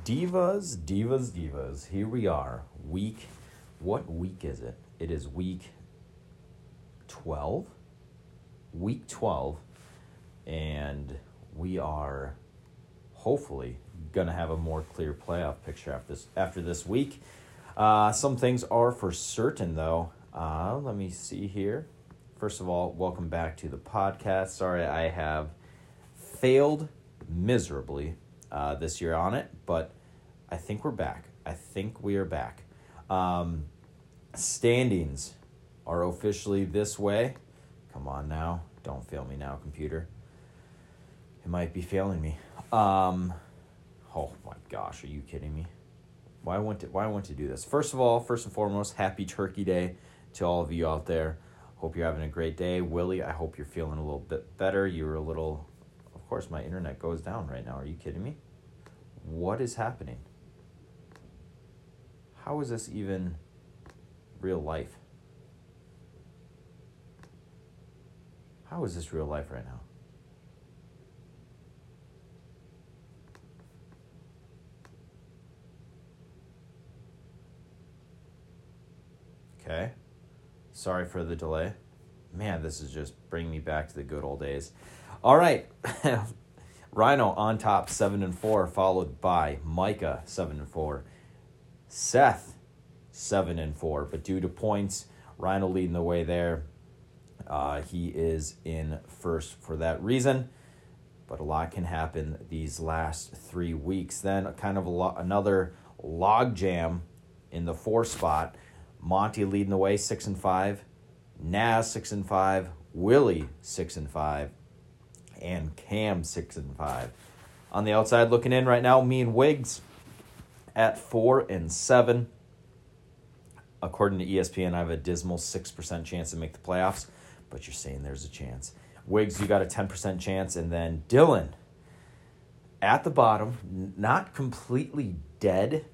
Divas. Here we are. What week is it? It is week 12. Week 12. And we are hopefully going to have a more clear playoff picture after this week. Some things are for certain, though. Let me see here. First of all, welcome back to the podcast. Sorry I have failed miserably this year on it, but I think we're back. I think we are back. Standings are officially this way. Come on now. Don't fail me now, computer. It might be failing me. Oh my gosh, are you kidding me? Why I want to do this? First and foremost, happy Turkey Day to all of you out there. Hope you're having a great day. Willie, I hope you're feeling a little bit better. Of course, my internet goes down right now. Are you kidding me? What is happening? How is this even real life? How is this real life right now? Okay. Sorry for the delay. Man, this is just bringing me back to the good old days. All right. Rhino on top, 7-4, followed by Micah, 7-4. Seth, 7-4. But due to points, Rhino leading the way there. He is in first for that reason. But a lot can happen these last 3 weeks. Then kind of another log jam in the 4 spot. Monty leading the way, 6-5. Naz, 6-5. Willie, 6-5. And Cam, 6-5. On the outside looking in right now, me and Wiggs at 4-7. According to ESPN, I have a dismal 6% chance to make the playoffs, but you're saying there's a chance. Wiggs, you got a 10% chance, and then Dylan at the bottom, not completely dead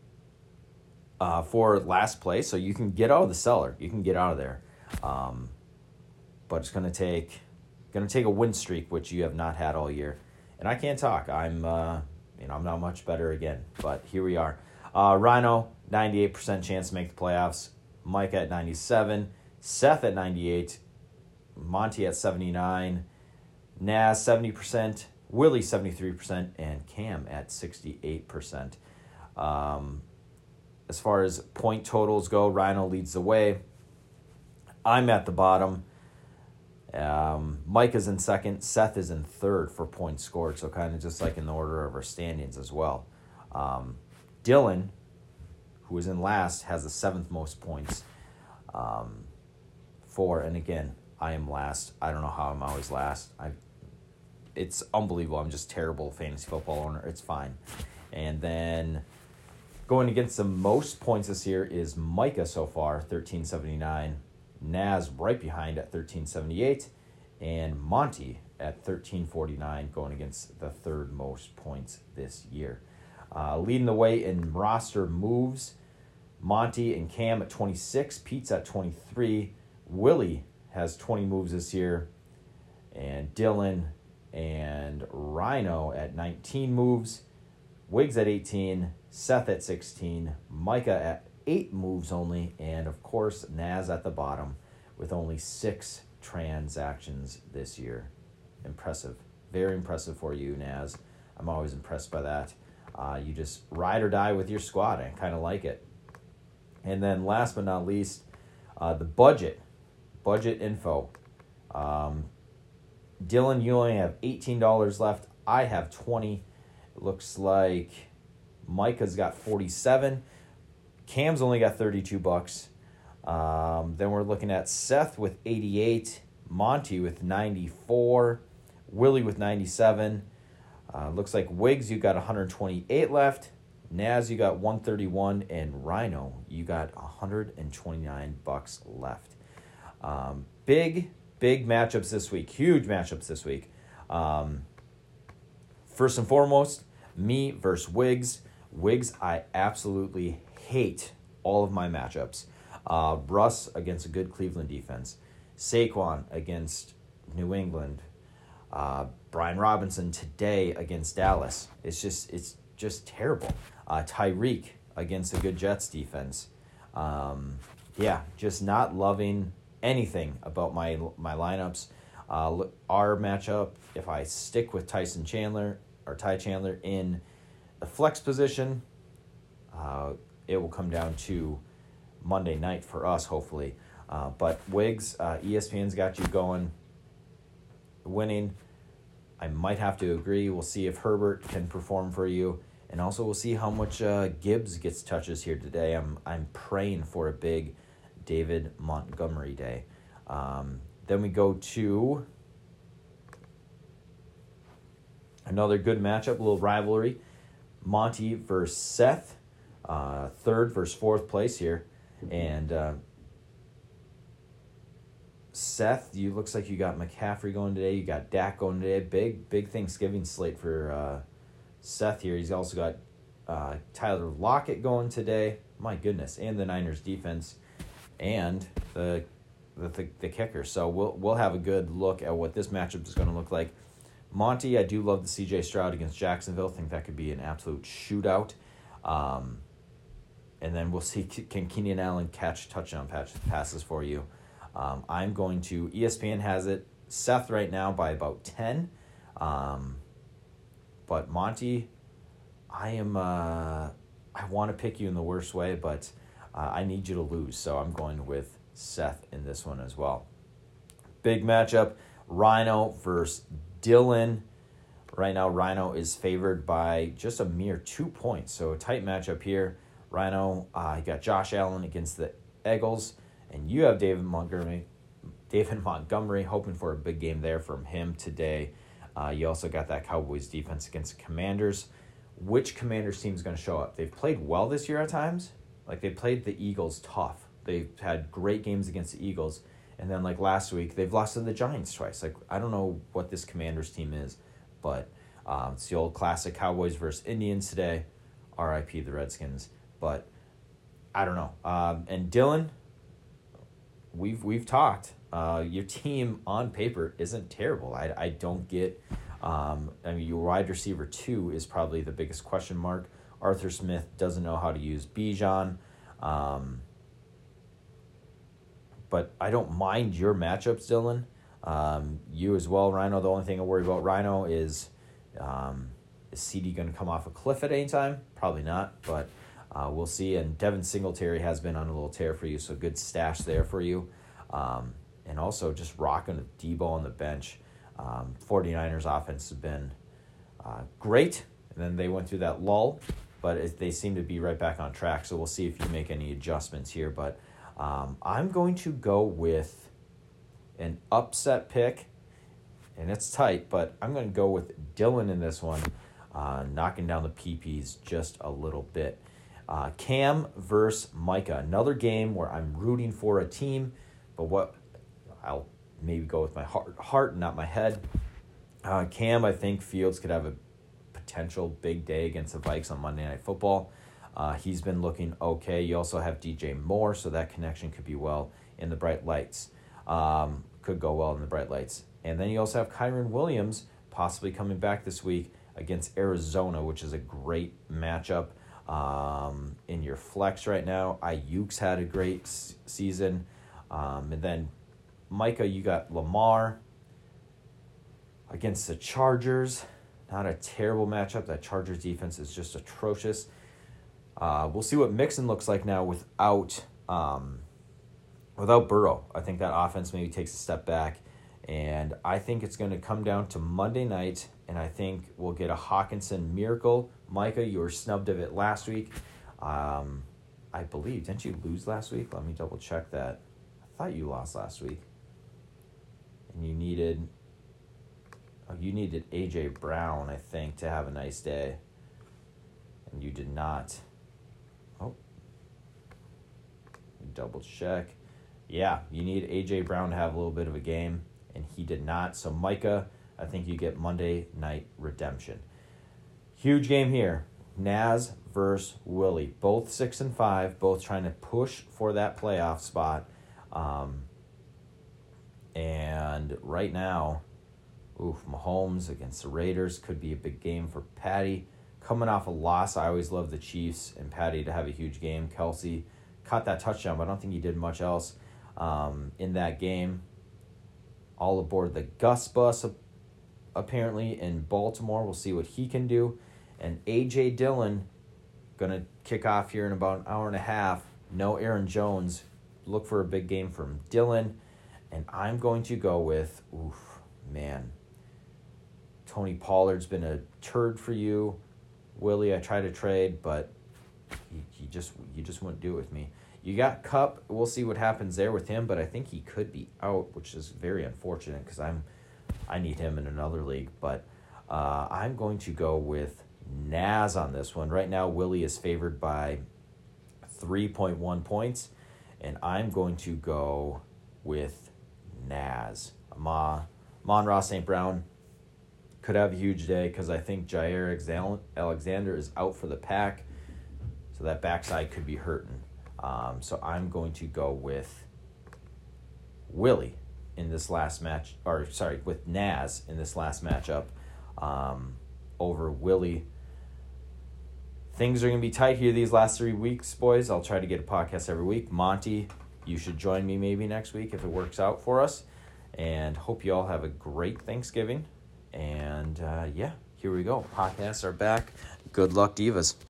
for last place, so you can get out of the cellar. You can get out of there, but it's going to take a win streak, which you have not had all year. And I can't talk. I'm not much better again, but here we are. Rhino, 98% chance to make the playoffs. Mike at 97. Seth at 98. Monty at 79. Naz, 70%. Willie, 73%. And Cam at 68%. As far as point totals go, Rhino leads the way. I'm at the bottom. Mike is in second. Seth is in third for points scored, so kind of just like in the order of our standings as well. Dylan, who is in last, has the 7th most points. And again, I am last. I don't know how I'm always last. It's unbelievable. I'm just terrible fantasy football owner. It's fine. And then going against the most points this year is Micah so far, 1379. Naz right behind at 1378. And Monty at 1349, going against the 3rd most points this year. Leading the way in roster moves, Monty and Cam at 26. Pete's at 23. Willie has 20 moves this year. And Dylan and Rhino at 19 moves. Wiggs at 18. Seth at 16. Micah at 8 moves only. And, of course, Naz at the bottom with only 6 transactions this year. Impressive. Very impressive for you, Naz. I'm always impressed by that. You just ride or die with your squad. I kind of like it. And then last but not least, the budget info. Dylan, you only have $18 left. I have 20. It looks like Micah's got 47. Cam's only got $32. Then we're looking at Seth with 88, Monty with 94, Willie with 97. Looks like Wiggs, you got 128 left. Naz, you got 131, and Rhino, you got $129 left. Big matchups this week. Huge matchups this week. First and foremost, me versus Wiggs. Wiggs, I absolutely hate all of my matchups. Russ against a good Cleveland defense. Saquon against New England. Brian Robinson today against Dallas. It's just terrible. Tyreek against a good Jets defense. Just not loving anything about my lineups. Our matchup, if I stick with Ty Chandler in the flex position, it will come down to Monday night for us, hopefully. But Wiggs, ESPN's got you going, winning. I might have to agree. We'll see if Herbert can perform for you. And also we'll see how much Gibbs gets touches here today. I'm praying for a big David Montgomery day. Then we go to another good matchup, a little rivalry. Monty versus Seth, third versus fourth place here. And Seth, you looks like you got McCaffrey going today. You got Dak going today. Big Thanksgiving slate for Seth here. He's also got Tyler Lockett going today. My goodness, and the Niners defense, and the kicker. So we'll have a good look at what this matchup is going to look like. Monty, I do love the C.J. Stroud against Jacksonville. I think that could be an absolute shootout. And then we'll see, can Keenan Allen catch touchdown passes for you? I'm going to, ESPN has it, Seth right now by about 10. But Monty, I want to pick you in the worst way, but I need you to lose. So I'm going with Seth in this one as well. Big matchup, Rhino versus Dylan. Right now, Rhino is favored by just a mere 2 points. So a tight matchup here. Rhino, you got Josh Allen against the Eagles, and you have David Montgomery, hoping for a big game there from him today. You also got that Cowboys defense against the Commanders. Which Commanders team is going to show up? They've played well this year at times. Like, they played the Eagles tough. They've had great games against the Eagles. And then, like, last week, they've lost to the Giants twice. Like, I don't know what this Commanders team is, but it's the old classic Cowboys versus Indians today. RIP the Redskins. But I don't know. And Dylan, we've talked. Your team on paper isn't terrible. I don't get. Your wide receiver 2 is probably the biggest question mark. Arthur Smith doesn't know how to use Bijan. But I don't mind your matchups, Dylan. You as well, Rhino. The only thing I worry about Rhino is CD going to come off a cliff at any time? Probably not, but we'll see. And Devin Singletary has been on a little tear for you, so good stash there for you. And also just rocking with Debo on the bench. 49ers offense has been great, and then they went through that lull, but they seem to be right back on track, so we'll see if you make any adjustments here. But I'm going to go with an upset pick, and it's tight, but I'm going to go with Dylan in this one, knocking down the PPs just a little bit. Cam versus Micah, another game where I'm rooting for a team, but what I'll maybe go with my heart, not my head. Cam, I think Fields could have a potential big day against the Vikes on Monday Night Football. He's been looking okay. You also have DJ Moore, so that connection could be well in the bright lights. Could go well in the bright lights. And then you also have Kyren Williams possibly coming back this week against Arizona, which is a great matchup in your flex right now. Ayuk's had a great season. And then Micah, you got Lamar against the Chargers. Not a terrible matchup. That Chargers defense is just atrocious. We'll see what Mixon looks like now without Burrow. I think that offense maybe takes a step back. And I think it's going to come down to Monday night, and I think we'll get a Hawkinson miracle. Micah, you were snubbed of it last week. I believe. Didn't you lose last week? Let me double check that. I thought you lost last week. And you needed A.J. Brown, I think, to have a nice day. And you did not. Oh. Double check. Yeah, you need A.J. Brown to have a little bit of a game, and he did not. So, Micah, I think you get Monday Night Redemption. Huge game here. Naz versus Willie. Both 6-5, both trying to push for that playoff spot. And right now, Mahomes against the Raiders could be a big game for Patty. coming off a loss. I always love the Chiefs and Patty to have a huge game. Kelsey caught that touchdown, but I don't think he did much else in that game. All aboard the Gus bus, apparently, in Baltimore. We'll see what he can do. And A.J. Dillon going to kick off here in about an hour and a half. No Aaron Jones. Look for a big game from Dillon. And I'm going to go with, Tony Pollard's been a turd for you. Willie, I tried to trade, but you just wouldn't do it with me. You got Kupp. We'll see what happens there with him, but I think he could be out, which is very unfortunate because I need him in another league. But I'm going to go with Naz on this one. Right now, Willie is favored by 3.1 points, and I'm going to go with Naz. Amon-Ra St. Brown could have a huge day because I think Jair Alexander is out for the Pack, so that backside could be hurting. So I'm going to go with Willie in this last match, with Naz in this last matchup over Willie. Things are going to be tight here these last 3 weeks, boys. I'll try to get a podcast every week. Monty, you should join me maybe next week if it works out for us. And hope you all have a great Thanksgiving. And, here we go. Podcasts are back. Good luck, Divas.